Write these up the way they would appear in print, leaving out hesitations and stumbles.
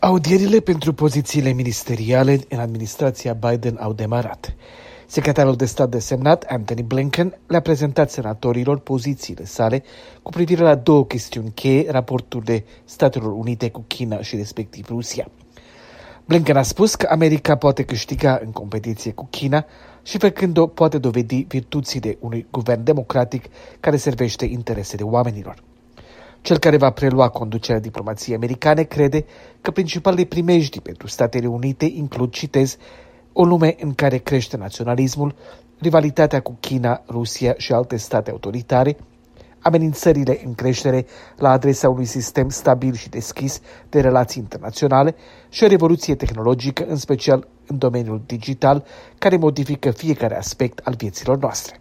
Audierile pentru pozițiile ministeriale în administrația Biden au demarat. Secretarul de stat desemnat, Antony Blinken, le-a prezentat senatorilor pozițiile sale cu privire la două chestiuni cheie, raporturile Statelor Unite cu China și respectiv Rusia. Blinken a spus că America poate câștiga în competiție cu China și făcând-o poate dovedi virtuțile unui guvern democratic care servește interesele oamenilor. Cel care va prelua conducerea diplomației americane crede că principalele primejdii pentru Statele Unite includ, citez, o lume în care crește naționalismul, rivalitatea cu China, Rusia și alte state autoritare, amenințările în creștere la adresa unui sistem stabil și deschis de relații internaționale și o revoluție tehnologică, în special în domeniul digital, care modifică fiecare aspect al vieților noastre.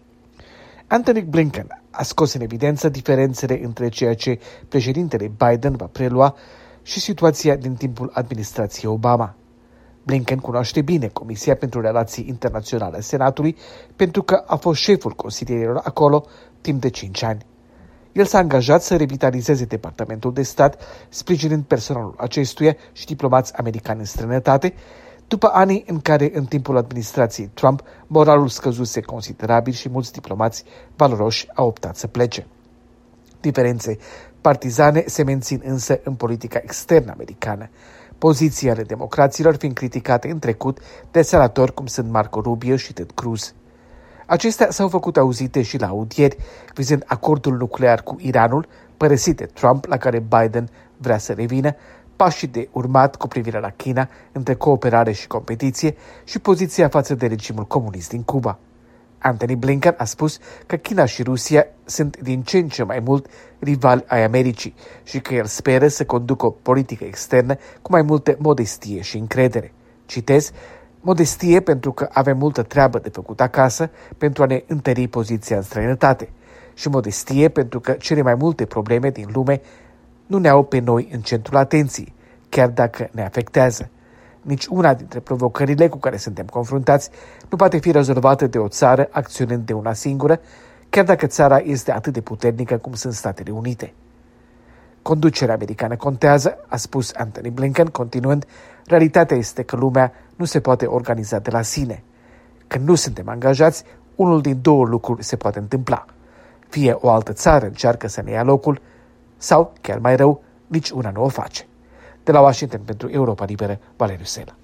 Antony Blinken a scos în evidență diferențele între ceea ce președintele Biden va prelua și situația din timpul administrației Obama. Blinken cunoaște bine Comisia pentru Relații Internaționale a Senatului pentru că a fost șeful consilierilor acolo timp de 5 ani. El s-a angajat să revitalizeze Departamentul de Stat, sprijinind personalul acestuia și diplomați americani în străinătate, după ani în care, în timpul administrației Trump, moralul scăzuse considerabil și mulți diplomați valoroși au optat să plece. Diferențe partizane se mențin însă în politica externă americană, poziții ale democraților fiind criticate în trecut de senatori cum sunt Marco Rubio și Ted Cruz. Acestea s-au făcut auzite și la audieri, vizând acordul nuclear cu Iranul, părăsit de Trump, la care Biden vrea să revină, pașii de urmat cu privire la China între cooperare și competiție și poziția față de regimul comunist din Cuba. Antony Blinken a spus că China și Rusia sunt din ce în ce mai mult rivali ai Americii și că el speră să conducă o politică externă cu mai multă modestie și încredere. Citez, modestie pentru că avem multă treabă de făcut acasă pentru a ne întări poziția în străinătate și modestie pentru că cele mai multe probleme din lume nu ne au pe noi în centrul atenției, chiar dacă ne afectează. Nici una dintre provocările cu care suntem confruntați nu poate fi rezolvată de o țară acționând de una singură, chiar dacă țara este atât de puternică cum sunt Statele Unite. Conducerea americană contează, a spus Antony Blinken, continuând, realitatea este că lumea nu se poate organiza de la sine. Când nu suntem angajați, unul din două lucruri se poate întâmpla. Fie o altă țară încearcă să ne ia locul, sau, chiar mai rău, nici una nu o face. De la Washington pentru Europa Liberă, Valeriu Sela.